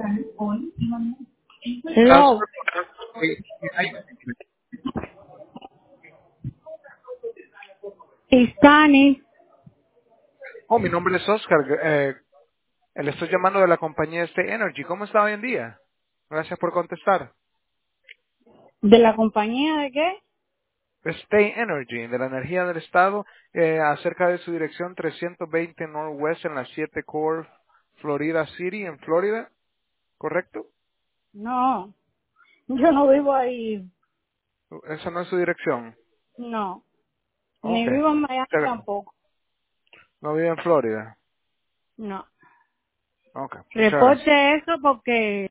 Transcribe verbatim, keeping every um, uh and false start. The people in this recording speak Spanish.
Ah, Hello, sí, sí, hay- Hispanic, Oh, mi nombre es Oscar. Eh, le estoy llamando de la compañía Stay Energy. ¿Cómo está hoy en día? Gracias por contestar. ¿de la compañía de qué? Stay Energy, de la energía del estado, eh, acerca de su dirección trescientos veinte Northwest en la siete Core, Florida City, en Florida, ¿correcto? No, yo no vivo ahí, Esa no es su dirección. no, Ok. ni vivo en Miami Pero tampoco, no vive en Florida. no. Ok, muchas gracias. Reporte eso porque